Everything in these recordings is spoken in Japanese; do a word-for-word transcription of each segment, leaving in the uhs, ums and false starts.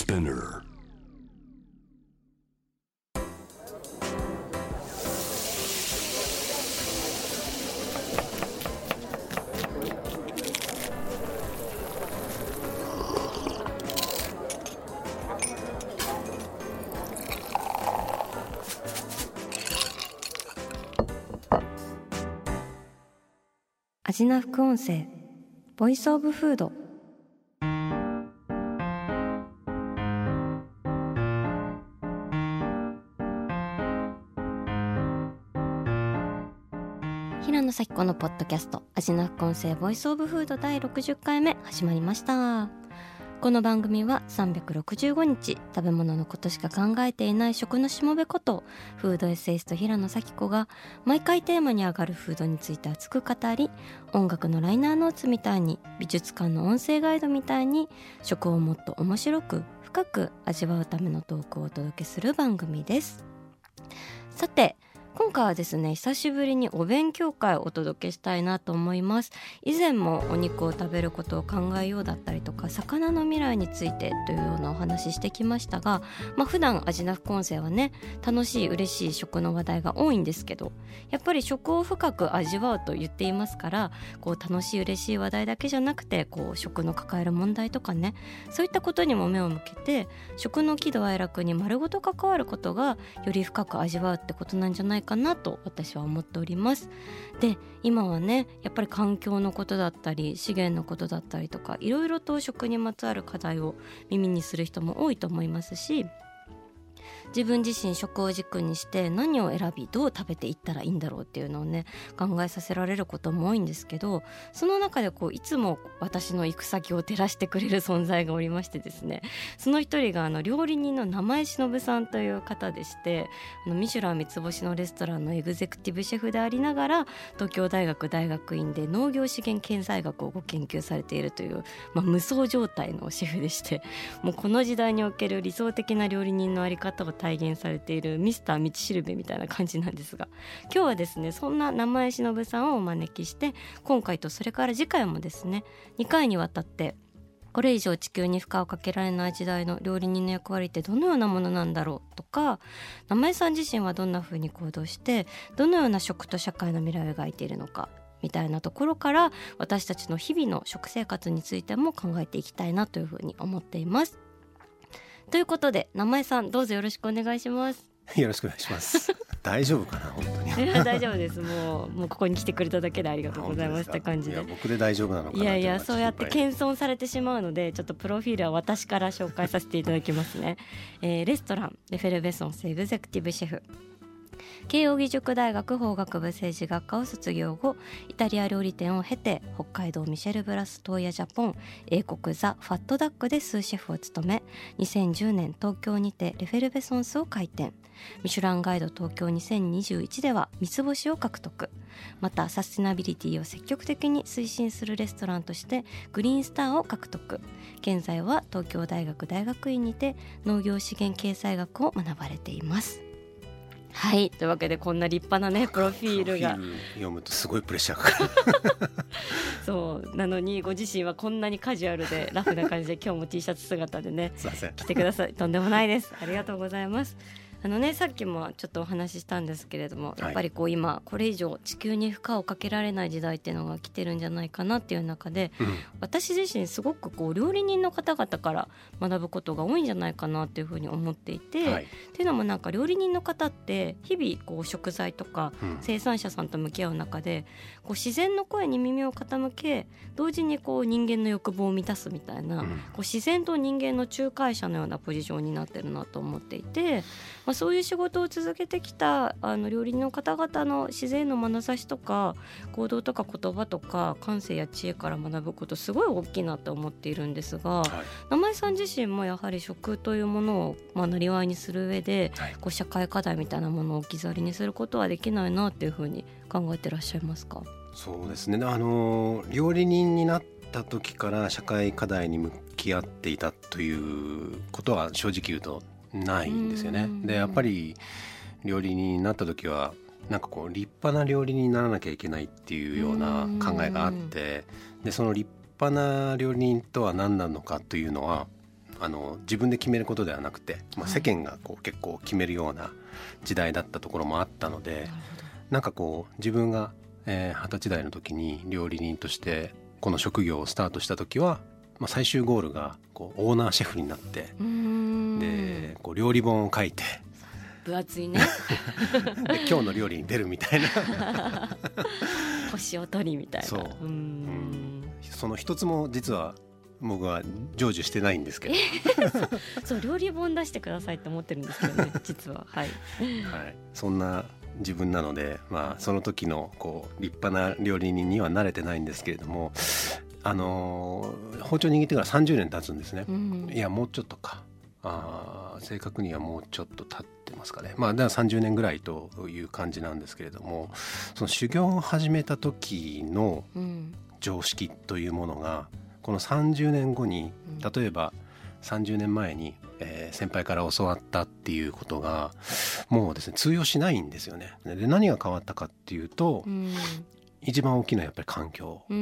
Spinner。 アジナ副音声ボイスオブフード。平野咲子のポッドキャストアジナ副音声ボイスオブフードだいろくじゅっかいめ始まりました。この番組はさんびゃくろくじゅうごにち食べ物のことしか考えていない食のしもべことフードエッセイスト平野咲子が毎回テーマに上がるフードについて熱く語り、音楽のライナーノーツみたいに美術館の音声ガイドみたいに食をもっと面白く深く味わうためのトークをお届けする番組です。さて今回はですね、久しぶりにお勉強会をお届けしたいなと思います。以前もお肉を食べることを考えようだったりとか、魚の未来についてというようなお話してきましたが、まあ、普段アジナ副音声はね、楽しい嬉しい食の話題が多いんですけど、やっぱり食を深く味わうと言っていますから、こう楽しい嬉しい話題だけじゃなくて、こう食の抱える問題とかね、そういったことにも目を向けて、食の喜怒哀楽に丸ごと関わることがより深く味わうってことなんじゃないかなと私は思っております。で、今はね、やっぱり環境のことだったり資源のことだったりとか、いろいろと食にまつわる課題を耳にする人も多いと思いますし、自分自身食を軸にして何を選びどう食べていったらいいんだろうっていうのをね、考えさせられることも多いんですけど、その中でこういつも私の行く先を照らしてくれる存在がおりましてですね、その一人があの料理人の名前忍さんという方でして、あのミシュラン三つ星のレストランのエグゼクティブシェフでありながら、東京大学大学院で農業資源経済学をご研究されているという、まあ、無双状態のシェフでして、もうこの時代における理想的な料理人のあり方を体現されているミスター道しるべみたいな感じなんですが、今日はですね、そんな名前忍さんをお招きして、今回とそれから次回もですね、にかいにわたってこれ以上地球に負荷をかけられない時代の料理人の役割ってどのようなものなんだろうとか、名前さん自身はどんな風に行動してどのような食と社会の未来を描いているのかみたいなところから、私たちの日々の食生活についても考えていきたいなという風に思っています。ということで、名前さんどうぞよろしくお願いします。 よろしくお願いします大丈夫かな本当に。 いや大丈夫です。もう、もうここに来てくれただけでありがとうございますって感じで。 いや僕で大丈夫なのかな。 いやいや、そうやって謙遜されてしまうので、ちょっとプロフィールは私から紹介させていただきますね。えー、レストランレフェルベソンスエグゼクティブシェフ、慶應義塾大学法学部政治学科を卒業後、イタリア料理店を経て北海道ミシェルブラス東亜ジャポン、英国ザ・ファットダックでスーシェフを務め、にせんじゅうねん東京にてレフェルベソンスを開店、ミシュランガイド東京にせんにじゅういちでは三つ星を獲得、またサスティナビリティを積極的に推進するレストランとしてグリーンスターを獲得、現在は東京大学大学院にて農業資源経済学を学ばれています。はい、というわけでこんな立派なねプロフィールがプロフィール読むとすごいプレッシャーかかるそうなのに、ご自身はこんなにカジュアルでラフな感じで今日も T シャツ姿でねすいません来てください。とんでもないです。ありがとうございます。あのね、さっきもちょっとお話ししたんですけれども、やっぱりこう今これ以上地球に負荷をかけられない時代っていうのが来てるんじゃないかなっていう中で、うん、私自身すごくこう料理人の方々から学ぶことが多いんじゃないかなっていうふうに思っていて、はい、っていうのもなんか料理人の方って日々こう食材とか生産者さんと向き合う中で、こう自然の声に耳を傾け、同時にこう人間の欲望を満たすみたいな、うん、こう自然と人間の仲介者のようなポジションになってるなと思っていて、まあ、そういう仕事を続けてきたあの料理人の方々の自然の眼差しとか行動とか言葉とか感性や知恵から学ぶことすごい大きいなと思っているんですが、はい、名前さん自身もやはり食というものをまあなりわいにする上で、はい、こう社会課題みたいなものを置き去りにすることはできないなっていうふうに考えてらっしゃいますか？ そうですね、あの料理人になった時から社会課題に向き合っていたということは正直言うとないんですよね。でやっぱり料理人になった時はなんかこう立派な料理人にならなきゃいけないっていうような考えがあって、でその立派な料理人とは何なのかというのはあの自分で決めることではなくて、まあ、世間がこう結構決めるような時代だったところもあったので、はい、なんかこう自分がえー、はたち代の時に料理人としてこの職業をスタートした時は、まあ、最終ゴールがこうオーナーシェフになって、うーんでこう料理本を書いて分厚いねで今日の料理に出るみたいな星を取りみたいな。 そう、うん、その一つも実は僕は成就してないんですけどそう料理本出してくださいって思ってるんですけどね実は、はいはい、そんな自分なので、まあ、その時のこう立派な料理人には慣れてないんですけれども、あのー、包丁握ってからさんじゅうねん経つんですね、うん、いやもうちょっとか、あ正確にはもうちょっと経ってますかね、まあ、だからさんじゅうねんぐらいという感じなんですけれども、その修行を始めた時の常識というものがこのさんじゅうねんごに、例えばさんじゅうねんまえに、えー、先輩から教わったっていうことがもうですね通用しないんですよね。で何が変わったかっていうと、うん、一番大きなやっぱり環境ですね。うん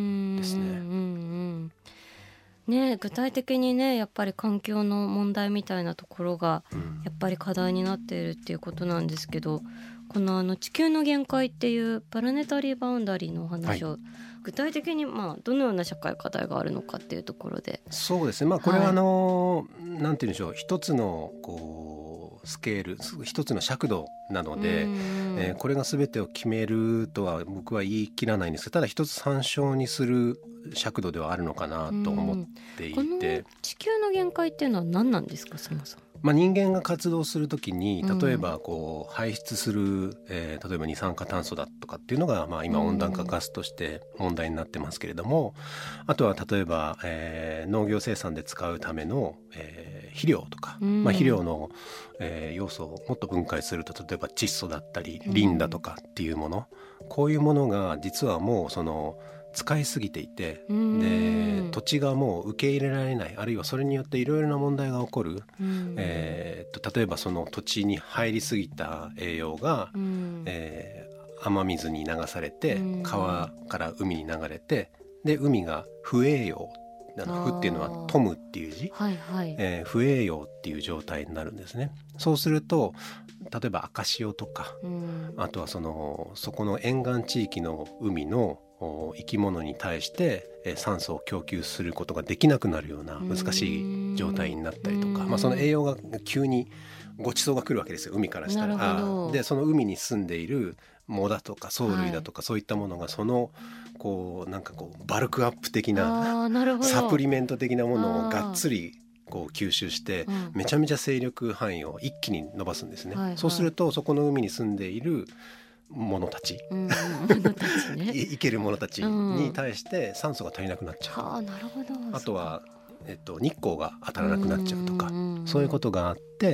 うんうん、ね具体的にねやっぱり環境の問題みたいなところがやっぱり課題になっているっていうことなんですけど、このあの地球の限界っていうプラネタリーバウンダリーのお話を、はい、具体的にまあどのような社会課題があるのかっていうところで。 そうですね、まあ、これはあの、はい、なんて言うんでしょう、一つのこうスケール一つの尺度なので、えー、これが全てを決めるとは僕は言い切らないんですが、ただ一つ参照にする尺度ではあるのかなと思っていて、この地球の限界っていうのは何なんですか、そもそも。 まあ、人間が活動するときに例えばこう排出する、えー、例えば二酸化炭素だとかっていうのが、まあ、今温暖化ガスとして問題になってますけれども、あとは例えば、えー、農業生産で使うための、えー、肥料とか、まあ、肥料の、えー、要素をもっと分解すると例えば窒素だったりリンだとかっていうもの、こういうものが実はもうその使いすぎていて、で土地がもう受け入れられない、あるいはそれによっていろいろな問題が起こる、えー、と例えばその土地に入りすぎた栄養が、えー、雨水に流されて川から海に流れて、で海が不栄養、不っていうのは富むっていう字、はいはいえー、不栄養っていう状態になるんですね。そうすると例えば赤潮とか、あとはそのそこの沿岸地域の海の生き物に対して酸素を供給することができなくなるような難しい状態になったりとか、まあ、その栄養が急にごちそうが来るわけですよ、海からしたら。でその海に住んでいる藻だとか藻類だとか、はい、そういったものがそのこうなんかこうバルクアップ的なサプリメント的なものをがっつりこう吸収して、うん、めちゃめちゃ勢力範囲を一気に伸ばすんですね、はいはい、そうするとそこの海に住んでいる者たち、うん、者たちね生ける者たちに対して酸素が足りなくなっちゃう、うん、あ、なるほど。あとは、えっと、日光が当たらなくなっちゃうとか、うそういうことがあって、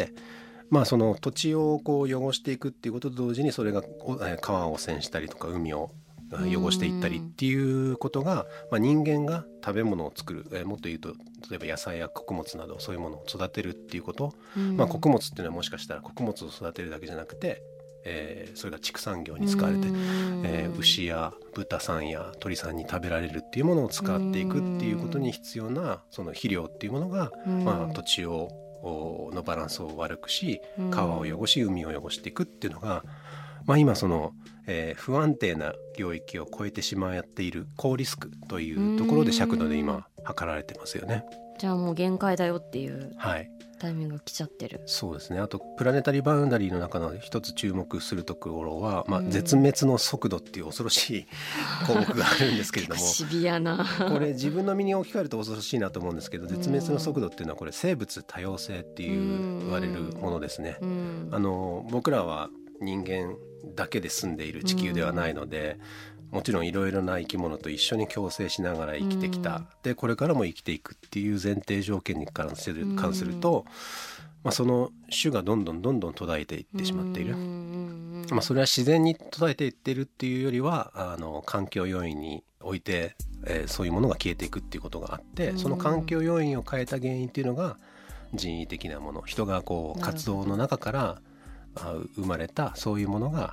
まあ、その土地をこう汚していくっていうことと同時にそれが川を汚染したりとか海を汚していったりっていうことが、まあ、人間が食べ物を作る、えー、もっと言うと例えば野菜や穀物などそういうものを育てるっていうこと、まあ、穀物っていうのはもしかしたら穀物を育てるだけじゃなくて、えー、それが畜産業に使われて、えー、牛や豚さんや鳥さんに食べられるっていうものを使っていくっていうことに必要なその肥料っていうものが、まあ、土地をのバランスを悪くし川を汚し海を汚していくっていうのが、まあ、今その、えー、不安定な領域を超えてしまっている高リスクというところで尺度で今測られてますよね。 じゃあもう限界だよっていうタイミングが来ちゃってる、はい、 そうですね。あとプラネタリーバウンダリーの中の一つ注目するところは、まあ、絶滅の速度っていう恐ろしい項目があるんですけれどもシビアなこれ自分の身に置き換えると恐ろしいなと思うんですけど、絶滅の速度っていうのはこれ生物多様性っていう言われるものですね。あの僕らは人間だけで住んでいる地球ではないので、もちろんいろいろな生き物と一緒に共生しながら生きてきた、でこれからも生きていくっていう前提条件に関する、関すると、まあ、その種がどんどんどんどん途絶えていってしまっている、まあ、それは自然に途絶えていってるっていうよりはあの環境要因において、えー、そういうものが消えていくっていうことがあって、その環境要因を変えた原因っていうのが人為的なもの、人がこう活動の中から生まれたそういうものが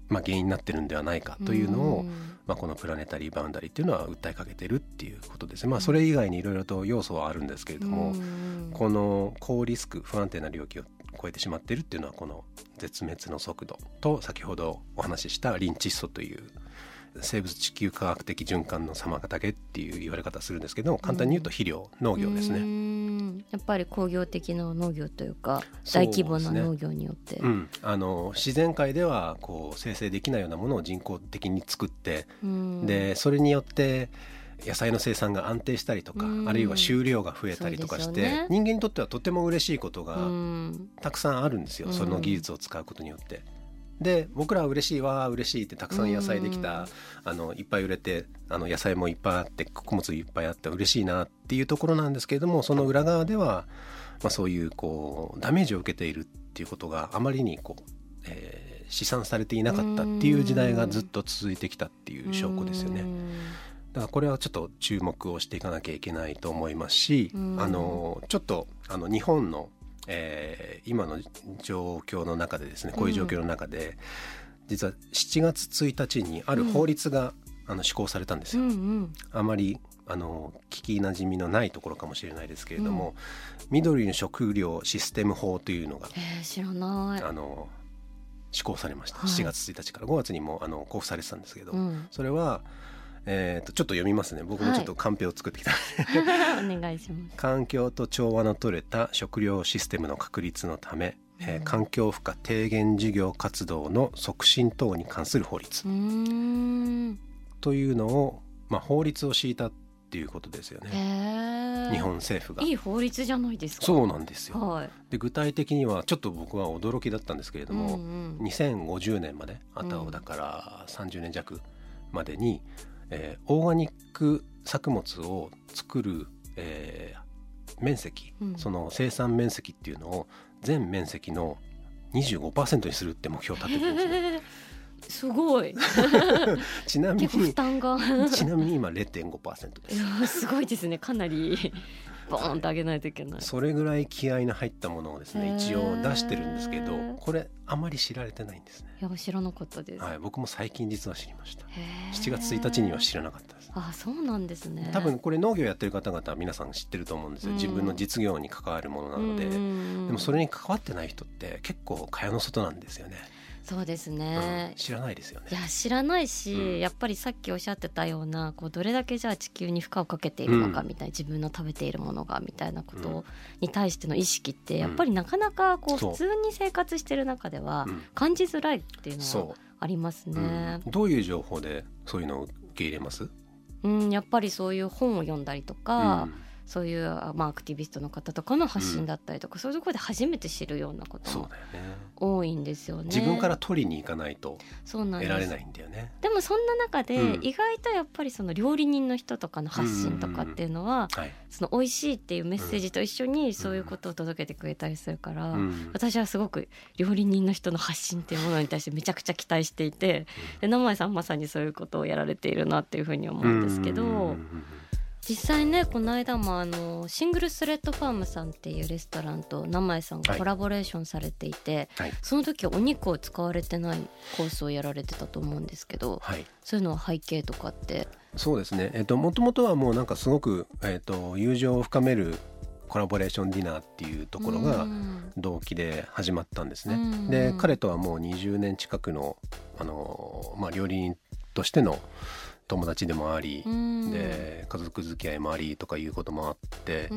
まあ、原因になってるんではないかというのを、まあ、このプラネタリーバウンダリーっていうのは訴えかけてるっていうことですね。まあ、それ以外にいろいろと要素はあるんですけれども、この高リスク不安定な領域を超えてしまっているっていうのはこの絶滅の速度と先ほどお話ししたリン窒素という生物地球科学的循環の妨げっていう言われ方するんですけど、簡単に言うと肥料、農業ですね。 うーんやっぱり工業的な農業というか大規模な農業によって、 うん、あの自然界ではこう生成できないようなものを人工的に作って、でそれによって野菜の生産が安定したりとか、あるいは収量が増えたりとかして、ね、人間にとってはとても嬉しいことがたくさんあるんですよ、その技術を使うことによって。で僕らは嬉しいわ嬉しいってたくさん野菜できた、あのいっぱい売れてあの野菜もいっぱいあって穀物いっぱいあって嬉しいなっていうところなんですけれども、その裏側では、まあ、そういうこうダメージを受けているっていうことがあまりにこう、えー、試算されていなかったっていう時代がずっと続いてきたっていう証拠ですよね。だからこれはちょっと注目をしていかなきゃいけないと思いますし、あのちょっとあの日本のえー、今の状況の中でですね、こういう状況の中で、うん、実はしちがつついたちにある法律が、うん、あの施行されたんですよ、うんうん、あまりあの聞きなじみのないところかもしれないですけれども、うん、緑の食料システム法というのが、 えー、知らないあの施行されました、はい、しちがつついたちからごがつにもあの交付されてたんですけど、うん、それはえー、とちょっと読みますね。僕もちょっとカンペを作ってきた、 はい、お願いします。 環境と調和の取れた食料システムの確立のため、うんえー、環境負荷低減事業活動の促進等に関する法律うーんというのを、まあ、法律を敷いたっていうことですよね。 へー日本政府が。 いい法律じゃないですか。 そうなんですよ、 はい、 で具体的にはちょっと僕は驚きだったんですけれども、うんうん、にせんごじゅうねんまであとだからさんじゅうねん弱までに、えー、オーガニック作物を作る、えー、面積、うん、その生産面積っていうのを全面積の にじゅうごパーセント にするって目標を立ててるんですね。 すごいちなみに負担がちなみに今 れいてんごパーセント です。 いやすごいですね。かなりボーンと上げないといけない。それぐらい気合いの入ったものをですね一応出してるんですけど、これあまり知られてないんですね。 いや知らなかったです、 はい、僕も最近実は知りました。しちがつついたちには知らなかったです。 あ、そうなんですね。 多分これ農業やってる方々は皆さん知ってると思うんですよ、うん、自分の実業に関わるものなので、うん、でもそれに関わってない人って結構蚊帳の外なんですよね。 そうですね、 うん、知らないですよね。 いや知らないし、うん、やっぱりさっきおっしゃってたようなこうどれだけじゃあ地球に負荷をかけているのかみたいな、うん、自分の食べているものがみたいなことに対しての意識ってやっぱりなかなかこう普通に生活してる中では感じづらいっていうのはありますね、 うん、どういう情報でそういうのを受け入れます？ うん、やっぱりそういう本を読んだりとか、うんそういう、まあ、アクティビストの方とかの発信だったりとか、うん、そういうところで初めて知るようなことも多いんですよね。 自分から取りに行かないと得られないんだよね。 でもそんな中で意外とやっぱりその料理人の人とかの発信とかっていうのは、うんはい、その美味しいっていうメッセージと一緒にそういうことを届けてくれたりするから、うん、私はすごく料理人の人の発信っていうものに対してめちゃくちゃ期待していて、で名前さんまさにそういうことをやられているなっていうふうに思うんですけど、うんうんうん実際ねこの間もあのシングルスレッドファームさんっていうレストランと名前さんがコラボレーションされていて、はい、その時はお肉を使われてないコースをやられてたと思うんですけど、はい、そういうのは背景とかって？ そうですね、えっと、もともとはもうなんかすごく、えっと、友情を深めるコラボレーションディナーっていうところが動機で始まったんですね。で彼とはもうにじゅうねん近くの、あの、まあ、料理人としての友達でもあり、うん、で家族付き合いもありとかいうこともあって、うん、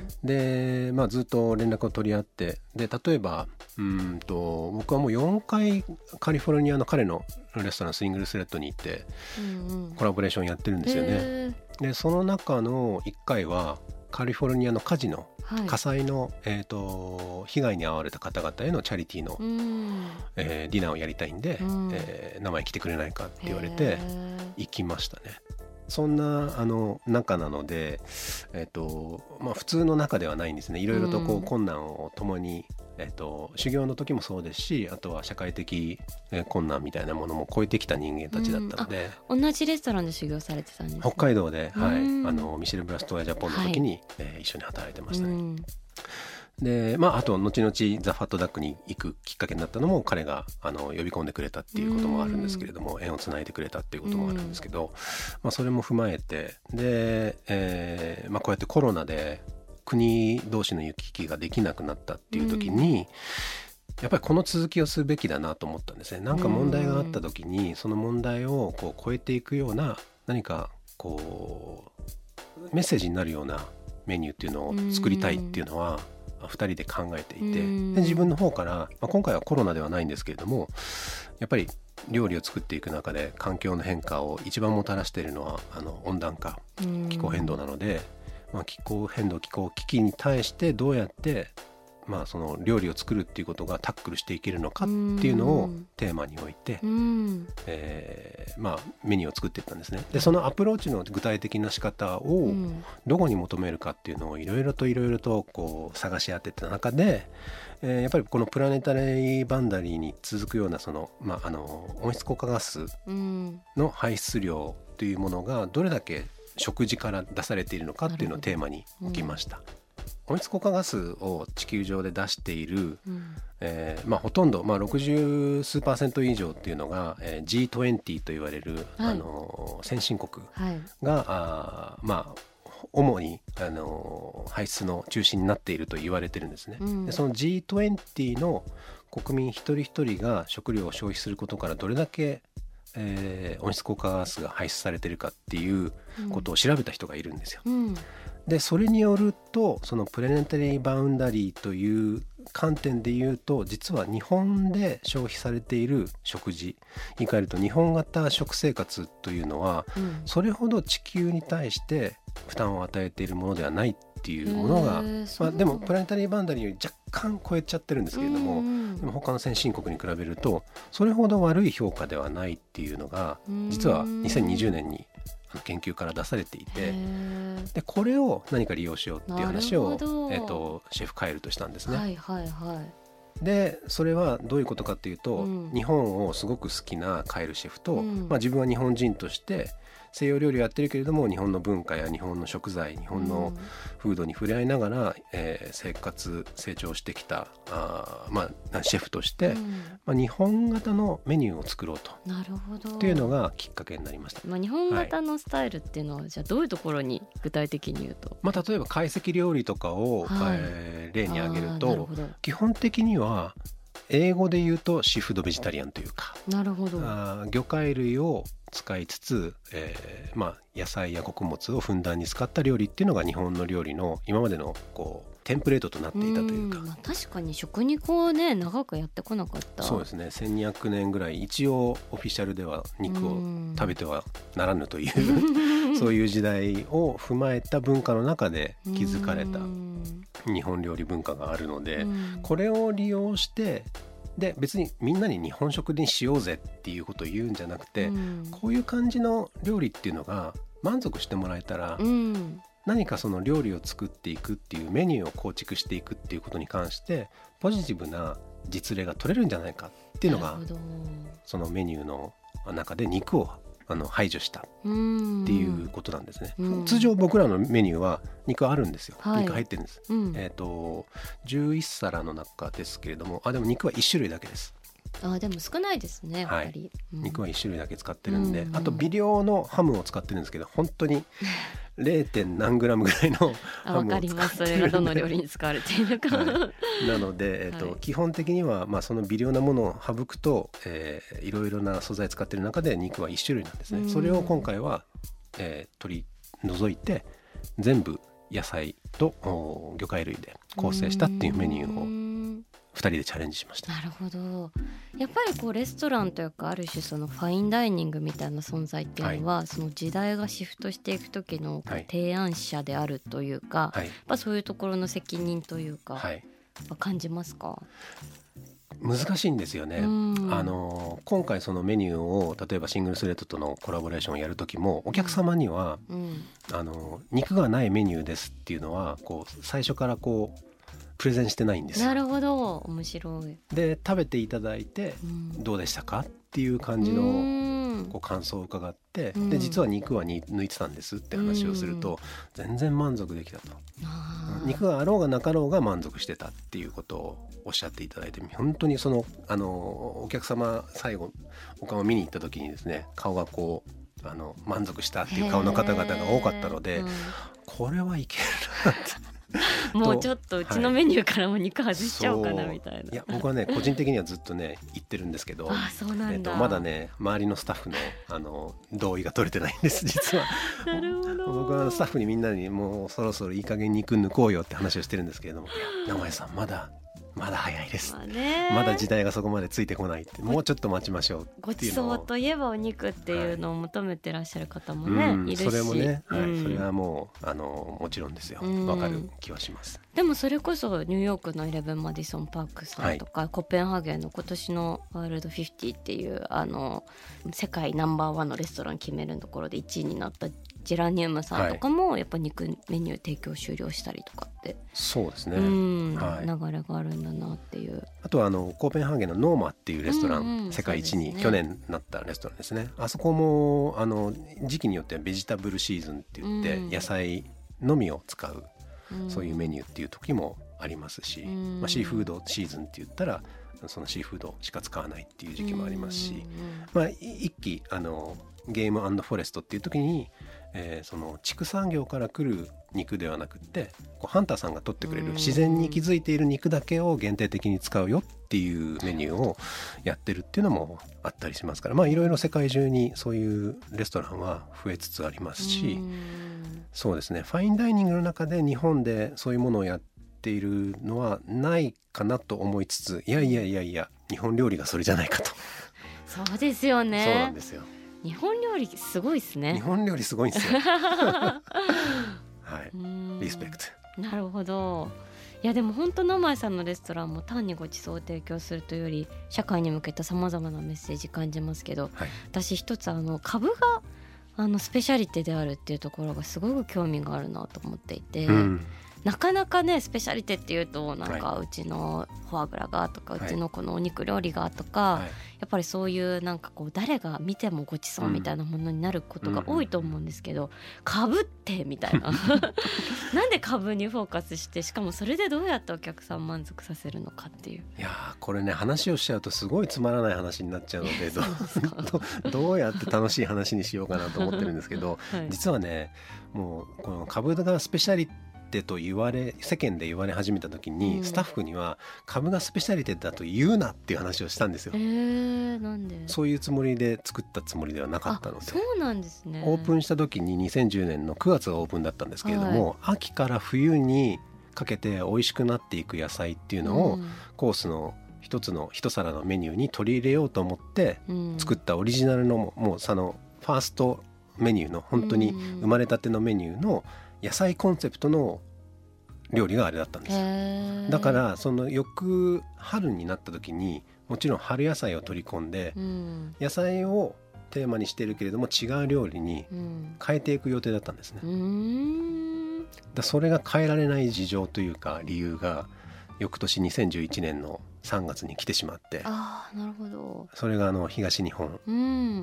で、まあ、ずっと連絡を取り合って、で例えばうんと僕はもうよんかいカリフォルニアの彼のレストランシングルスレッドに行ってコラボレーションやってるんですよね、うんうん、でその中のいっかいはカリフォルニアの火事の火災の、はいえー、と被害に遭われた方々へのチャリティーの、うんえー、ディナーをやりたいんで、うんえー、名前来てくれないかって言われて行きましたね。そんなあの中なので、えーとまあ、普通の中ではないんですね。いろいろとこう困難を共に、えー、と修行の時もそうですし、あとは社会的困難みたいなものも超えてきた人間たちだったので、 うん、同じレストランで修行されてたんですね。 北海道で、はい、あのミシェル・ブラストワジャポンの時に、はいえー、一緒に働いてましたね、うんで、まあ、あと後々ザ・ファットダックに行くきっかけになったのも彼があの呼び込んでくれたっていうこともあるんですけれども、縁をつないでくれたっていうこともあるんですけど、まあ、それも踏まえてで、えーまあ、こうやってコロナで国同士の行き来ができなくなったっていう時に、やっぱりこの続きをすべきだなと思ったんですね。なんか問題があった時にその問題をこう超えていくような何かこうメッセージになるようなメニューっていうのを作りたいっていうのはふたりで考えていて、で自分の方から、まあ、今回はコロナではないんですけれども、やっぱり料理を作っていく中で環境の変化を一番もたらしているのはあの温暖化、気候変動なので、まあ、気候変動気候危機に対してどうやってまあ、その料理を作るっていうことがタックルしていけるのかっていうのをテーマに置いて、えーまあ、メニューを作っていったんですね。でそのアプローチの具体的な仕方をどこに求めるかっていうのをいろいろといろいろとこう探し当てた中で、えー、やっぱりこのプラネタリーバンダリーに続くようなその、まあ、あの温室効果ガスの排出量というものがどれだけ食事から出されているのかっていうのをテーマに置きました。温室効果ガスを地球上で出している、うんえーまあ、ほとんど、まあ、ろくじゅうすうパーセント以上っていうのが、えー、ジートゥエンティー と言われる、はい、あの先進国が、はいあまあ、主にあの排出の中心になっていると言われてるんですね、うん、でその ジートゥエンティー の国民一人一人が食料を消費することからどれだけえー、温室効果ガスが排出されているかっていうことを調べた人がいるんですよ、うんでそれによるとそのプラネタリーバウンダリーという観点で言うと実は日本で消費されている食事言い換えると日本型食生活というのは、うん、それほど地球に対して負担を与えているものではないっていうものが、まあ、でもプラネタリーバウンダリーより若干超えちゃってるんですけれども、でも他の先進国に比べるとそれほど悪い評価ではないっていうのが実はにせんにじゅうねんに研究から出されていて、でこれを何か利用しようっていう話を、えー、とシェフカエルとしたんですね、はいはいはい、でそれはどういうことかっていうと、うん、日本をすごく好きなカエルシェフと、うんまあ、自分は日本人として西洋料理をやってるけれども日本の文化や日本の食材日本のフードに触れ合いながら、えー、生活成長してきたあ、まあ、シェフとして、うんまあ、日本型のメニューを作ろうとなるほどっていうのがきっかけになりました、 まあ、日本型のスタイルっていうのは、はい、じゃあどういうところに具体的に言うと、 まあ、例えば懐石料理とかを、はいえー、例に挙げると基本的には英語で言うとシーフードベジタリアンというかなるほどあ魚介類を使いつつ、えーまあ、野菜や穀物をふんだんに使った料理っていうのが日本の料理の今までのこうテンプレートとなっていたというか、 まあ、確かに食肉をね長くやってこなかったそうですねせんにひゃくねんぐらい一応オフィシャルでは肉を食べてはならぬというそういう時代を踏まえた文化の中で築かれた日本料理文化があるのでこれを利用してで別にみんなに日本食にしようぜっていうことを言うんじゃなくて、うん、こういう感じの料理っていうのが満足してもらえたら、うん、何かその料理を作っていくっていうメニューを構築していくっていうことに関してポジティブな実例が取れるんじゃないかっていうのがそのメニューの中で肉をあの排除したっていうことなんですね。通常僕らのメニューは肉あるんですよ、はい、肉入ってるんです、うんえー、とじゅういちさらの中ですけれどもあでも肉はいち種類だけです。 あでも少ないですねやっぱり、はいうん、肉はいち種類だけ使ってるんで、うんうん、あと微量のハムを使ってるんですけど本当に ゼロ. 点何グラムぐらいのハムを使ってるんで分かりますそれがどの料理に使われているか、はい、 なので、えーとはい、基本的には、まあ、その微量なものを省くと、えー、いろいろな素材使ってる中で肉はいち種類なんですね。それを今回は、えー、取り除いて全部野菜と魚介類で構成したっていうメニューをふたりでチャレンジしました。 なるほど。やっぱりこうレストランというかある種そのファインダイニングみたいな存在っていうのは、はい、その時代がシフトしていく時の提案者であるというか、はい、やっぱそういうところの責任というか、はい、感じますか？ 難しいんですよね。あの今回そのメニューを例えばシングルスレッドとのコラボレーションをやる時もお客様には、うん、あの肉がないメニューですっていうのはこう最初からこうプレゼンしてないんですよ。 なるほど面白い。 で食べていただいて、うん、どうでしたかっていう感じのこう感想を伺って、うん、で実は肉はに抜いてたんですって話をすると、うん、全然満足できたと、 あ、 肉があろうがなかろうが満足してたっていうことをおっしゃっていただいて、本当にそのあのお客様最後お顔を見に行った時にですね、顔がこうあの満足したっていう顔の方々が多かったので、うん、これはいけるなってもうちょっとうちのメニューからも肉外しちゃおうかなみたいな、はい、 いや僕はね個人的にはずっとね言ってるんですけどあそうなんだ、えっと、 まだね周りのスタッフの、あの同意が取れてないんです実はなるほど。 僕はスタッフにみんなにもうそろそろいい加減肉抜こうよって話をしてるんですけれども、いや名前さんまだまだ早いです、まあね、まだ時代がそこまでついてこないって、もうちょっと待ちましょうっていうのを、 ごちそうといえばお肉っていうのを求めてらっしゃる方もね、はい、いるし、 それもね、はいうん、それはもうあのもちろんですよ、わかる気はします。 でもそれこそニューヨークのイレブンマディソンパークさんとか、はい、コペンハーゲンの今年のワールドフィフティっていうあの世界ナンバーワンのレストラン決めるところでいちいになったジェラニウムさんとかもやっぱ肉メニュー提供終了したりとかって、 そうですね、 うん、はい、流れがあるんだなっていう。 あとはあのコーペンハーゲンのノーマっていうレストラン、うんうん、世界一に、ね、去年なったレストランですね。あそこもあの時期によってはベジタブルシーズンって言って、うん、野菜のみを使う、うん、そういうメニューっていう時もありますし、うんまあ、シーフードシーズンって言ったらそのシーフードしか使わないっていう時期もありますし、うんうんまあ、一期あのゲーム&フォレストっていう時に、えー、その畜産業から来る肉ではなくってこうハンターさんが取ってくれる自然に気づいている肉だけを限定的に使うよっていうメニューをやってるっていうのもあったりしますから、まあいろいろ世界中にそういうレストランは増えつつありますし、そうですね、ファインダイニングの中で日本でそういうものをやっているのはないかなと思いつつ、いやいやいやいや日本料理がそれじゃないかと。 そうですよね。 そうなんですよ。 日本料理すごいですね。 日本料理すごいんですよはい、リスペクト。 なるほど。いやでも本当名前さんのレストランも単にごちそうを提供するというより社会に向けたさまざまなメッセージ感じますけど、はい、私一つあの株があのスペシャリテであるっていうところがすごく興味があるなと思っていて、うん、なかなかねスペシャリテっていうとなんかうちのフォアグラがとか、はい、うちのこのお肉料理がとか、はい、やっぱりそういうなんかこう誰が見てもごちそうみたいなものになることが多いと思うんですけど、うん、株ってみたいななんで株にフォーカスして、しかもそれでどうやってお客さん満足させるのかっていう。 いやこれね話をしちゃうとすごいつまらない話になっちゃうのでど, ど, どうやって楽しい話にしようかなと思ってるんですけど、はい、実はねもうこの株がスペシャリテと言われ世間で言われ始めた時に、うん、スタッフには株がスペシャリテだと言うなっていう話をしたんですよ。 えー、なんで？ そういうつもりで作ったつもりではなかったので。 そうなんですね。 オープンした時ににせんじゅうねんのくがつがオープンだったんですけれども、はい、秋から冬にかけて美味しくなっていく野菜っていうのを、うん、コースの一つの一皿のメニューに取り入れようと思って作ったオリジナルの、うん、もうそのファーストメニューの本当に生まれたてのメニューの野菜コンセプトの料理があれだったんですよ。だからその翌春になった時にもちろん春野菜を取り込んで、うん、野菜をテーマにしてるけれども違う料理に変えていく予定だったんですね。うん、だそれが変えられない事情というか理由が翌年にせんじゅういちねんのさんがつに来てしまって、 あーなるほど。 それがあの東日本、うん、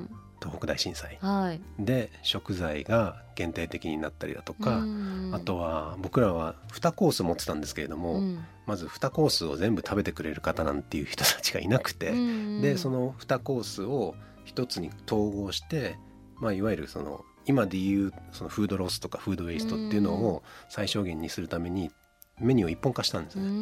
東北大震災で食材が限定的になったりだとか、うん、あとは僕らはにコース持ってたんですけれども、うん、まずにコースを全部食べてくれる方なんていう人たちがいなくて、うん、でそのにコースを一つに統合して、まあ、いわゆるその今でいうそのフードロスとかフードウェイストっていうのを最小限にするためにメニューを一本化したんですね。うん、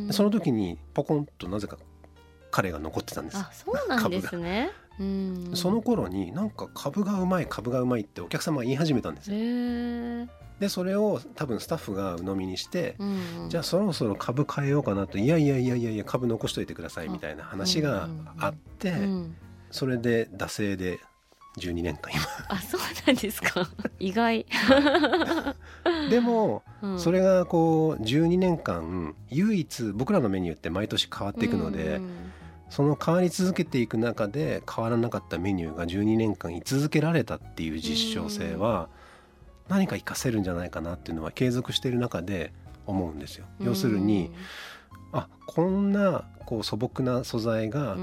でその時にポコンとなぜか彼が残ってたんです。 あ、そうなんですね。うん、 その頃になんか株がうまい株がうまいってお客様が言い始めたんですよ。へー。でそれを多分スタッフが鵜呑みにして、うん、じゃあそろそろ株変えようかなと、いやいやいやいやいや株残しといてくださいみたいな話があって、うんうんうん、それで惰性でじゅうにねんかん今あ、そうなんですか。意外でも、うん、それがこうじゅうにねんかん唯一僕らのメニューって毎年変わっていくので、うんうん、その変わり続けていく中で変わらなかったメニューがじゅうにねんかん居続けられたっていう実証性は何か活かせるんじゃないかなっていうのは継続している中で思うんですよ。要するに、あ、こんなこう素朴な素材が、うん、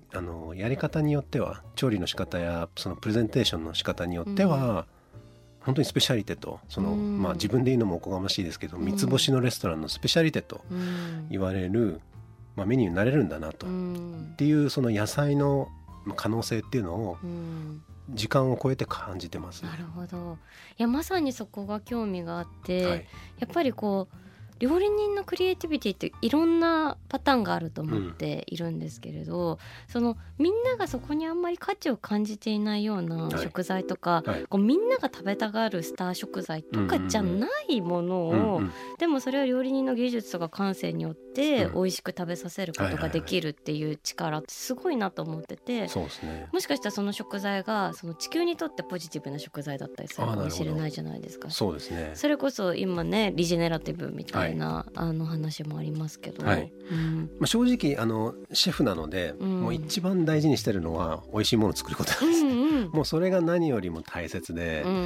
あのやり方によっては調理の仕方やそのプレゼンテーションの仕方によっては、 本当にスペシャリテとその、まあ、自分で言うのもおこがましいですけど、三つ星のレストランのスペシャリテと言われる、まあ、メニューになれるんだなと、っていうその野菜の可能性っていうのを時間を超えて感じてます、ね、 なるほど。いやまさにそこが興味があって、はい、やっぱりこう料理人のクリエイティビティっていろんなパターンがあると思っているんですけれど、うん、そのみんながそこにあんまり価値を感じていないような食材とか、はいはい、こうみんなが食べたがるスター食材とかじゃないものを、うんうん、でもそれは料理人の技術とか感性によって美味しく食べさせることができるっていう力ってすごいなと思ってて、 そうですね、 もしかしたらその食材がその地球にとってポジティブな食材だったりするかもしれないじゃないですか。 そうですね。 それこそ今ねリジェネラティブみたいな、はい、あの話もありますけど、 はいうんまあ、正直あのシェフなので、うん、もう一番大事にしてるのは美味しいものを作ることなんです、うんうん、もうそれが何よりも大切で、うん、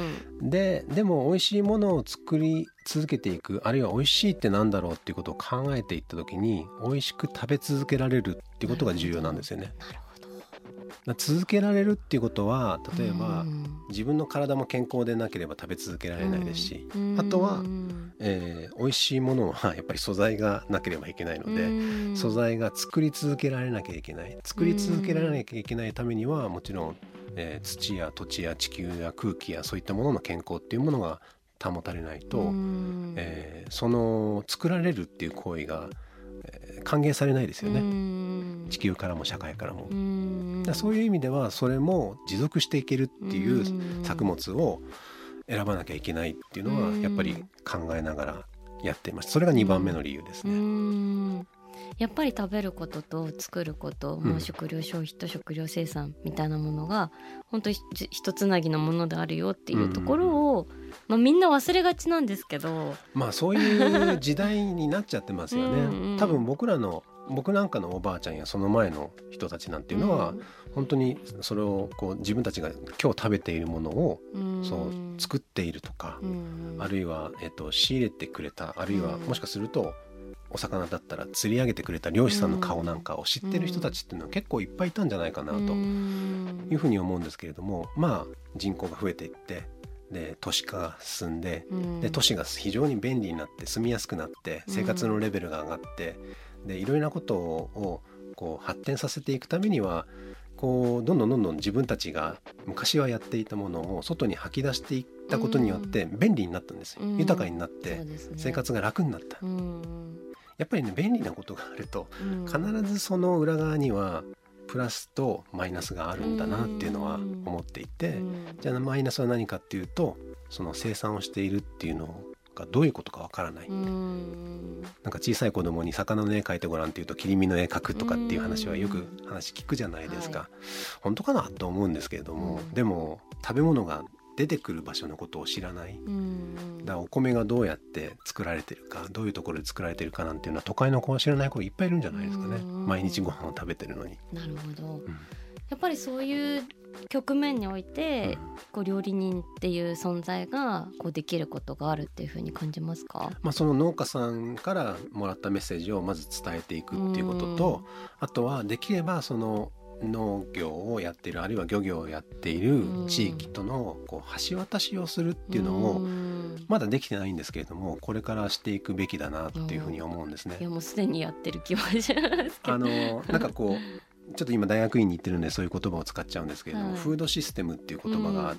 で, でも美味しいものを作り続けていく、あるいは美味しいってなんだろうっていうことを考えていった時に美味しく食べ続けられるっていうことが重要なんですよね。 なるほど。 続けられるっていうことは例えば自分の体も健康でなければ食べ続けられないですし、あとは、えー、美味しいものはやっぱり素材がなければいけないので、素材が作り続けられなきゃいけない、作り続けられなきゃいけないためにはもちろん、えー、土や土地や地球や空気やそういったものの健康っていうものが保たれないと、えー、その作られるっていう行為が歓迎されないですよね。地球からも社会からも。だそういう意味ではそれも持続していけるっていう作物を選ばなきゃいけないっていうのはやっぱり考えながらやっています。それがにばんめの理由ですね。 うーん、やっぱり食べることと作ること、もう食料消費と食料生産みたいなものが本当に一つなぎのものであるよっていうところを、まあ、みんな忘れがちなんですけど、 まあそういう時代になっちゃってますよね。うんうん、多分僕らの僕なんかのおばあちゃんやその前の人たちなんていうのは、うん、本当にそれをこう自分たちが今日食べているものを、うん、そう作っているとか、うん、あるいは、えっと、仕入れてくれた、あるいはもしかするとお魚だったら釣り上げてくれた漁師さんの顔なんかを知ってる人たちっていうのは結構いっぱいいたんじゃないかなというふうに思うんですけれども、まあ人口が増えていってで都市化が進んで、で都市が非常に便利になって住みやすくなって生活のレベルが上がって、でいろいろなことをこう発展させていくためにはこうどんどんどんどん自分たちが昔はやっていたものを外に吐き出していったことによって便利になったんですよ。豊かになって生活が楽になった。やっぱりね便利なことがあると必ずその裏側にはプラスとマイナスがあるんだなっていうのは思っていて、じゃあマイナスは何かっていうとその生産をしているっていうのがどういうことかわからない。なんか小さい子供に魚の絵描いてごらんっていうと切り身の絵描くとかっていう話はよく話聞くじゃないですか、はい、本当かなと思うんですけれども、でも食べ物が出てくる場所のことを知らない。だからお米がどうやって作られてるか、どういうところで作られてるかなんていうのは都会の子は知らない子いっぱいいるんじゃないですかね。毎日ご飯を食べてるのに。 なるほど、うん、やっぱりそういう局面において、うん、こう料理人っていう存在がこうできることがあるっていうふうに感じますか？ まあ、その農家さんからもらったメッセージをまず伝えていくっていうことと、あとはできればその農業をやっているあるいは漁業をやっている地域とのこう橋渡しをするっていうのをまだできてないんですけれども、これからしていくべきだなっていうふうに思うんですね。 いやもうすでにやってる気はしますけど、 あのなんかこうちょっと今大学院に行ってるんでそういう言葉を使っちゃうんですけれども、はい、フードシステムっていう言葉があって、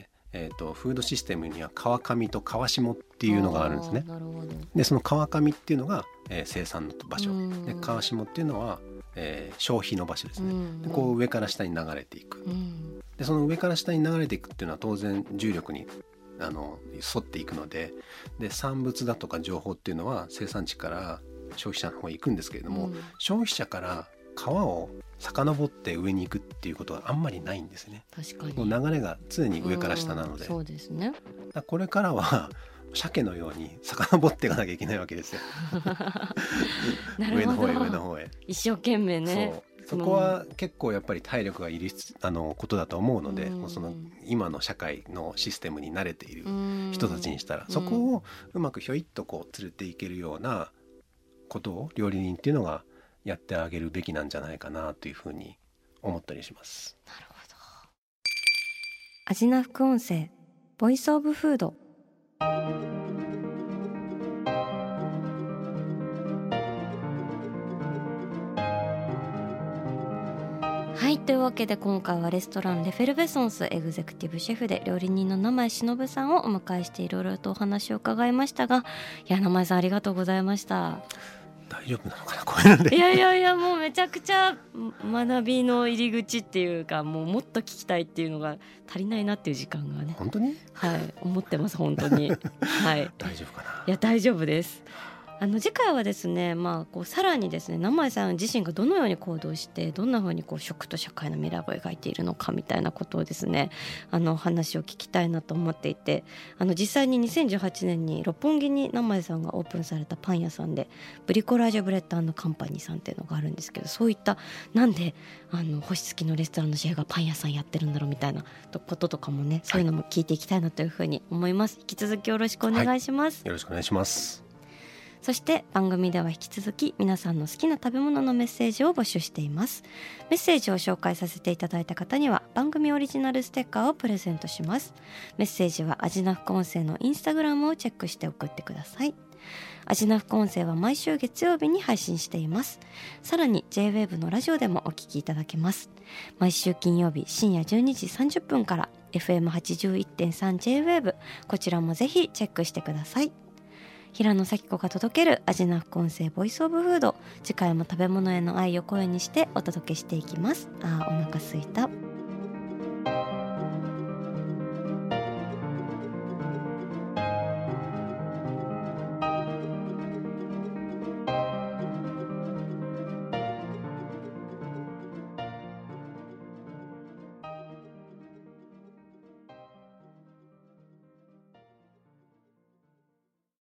えーと、フードシステムには川上と川下っていうのがあるんですね。 なるほど。 でその川上っていうのが、えー、生産の場所で、川下っていうのはえー、消費の場所ですね、うんうん、でこう上から下に流れていく、うん、でその上から下に流れていくっていうのは当然重力にあの沿っていくので、で産物だとか情報っていうのは生産地から消費者の方へ行くんですけれども、うん、消費者から川を遡って上に行くっていうことはあんまりないんですね。 確かに。 もう流れが常に上から下なので、 うん、そうですね。 だこれからは鮭のように遡っていかなきゃいけないわけですよ上の方へ上の方へ一生懸命ね。 そうそこは結構やっぱり体力がいるあのことだと思うので、もうその今の社会のシステムに慣れている人たちにしたらそこをうまくひょいっとこう連れていけるようなことを料理人っていうのがやってあげるべきなんじゃないかなというふうに思ったりします。 なるほど。味な副音声ボイスオブフード。はい、というわけで今回はレストランレフェルベソンスエグゼクティブシェフで料理人の名前忍さんをお迎えしていろいろとお話を伺いましたが、いや名前さんありがとうございました。 大丈夫なのかなこういうので。 いやいやいや、もうめちゃくちゃ学びの入り口っていうか、もうもっと聞きたいっていうのが足りないなっていう時間がね、 本当に、 はい、思ってます本当に。はい、 大丈夫かな。 いや大丈夫です。あの次回はですね、まあ、こうさらにですね名前さん自身がどのように行動してどんなふうにこう食と社会の未来を描いているのかみたいなことをですね、あの話を聞きたいなと思っていて、あの実際ににせんじゅうはちねんに六本木に名前さんがオープンされたパン屋さんでブリコラージュブレッド&カンパニーさんっていうのがあるんですけど、そういったなんであの星付きのレストランのシェフがパン屋さんやってるんだろうみたいなこととかもね、そういうのも聞いていきたいなというふうに思います。引き続きよろしくお願いします。 はい、よろしくお願いします。 そして番組では引き続き皆さんの好きな食べ物のメッセージを募集しています。メッセージを紹介させていただいた方には番組オリジナルステッカーをプレゼントします。メッセージは味な副音声のインスタグラムをチェックして送ってください。味な副音声は毎週月曜日に配信しています。さらに ジェイウェーブ のラジオでもお聞きいただけます。毎週金曜日深夜じゅうにじさんじゅっぷんから エフエムはちじゅういってんさん ジェイウェーブ、 こちらもぜひチェックしてください。平野咲子が届ける味な副音声ボイスオブフード、次回も食べ物への愛を声にしてお届けしていきます。あーお腹すいた。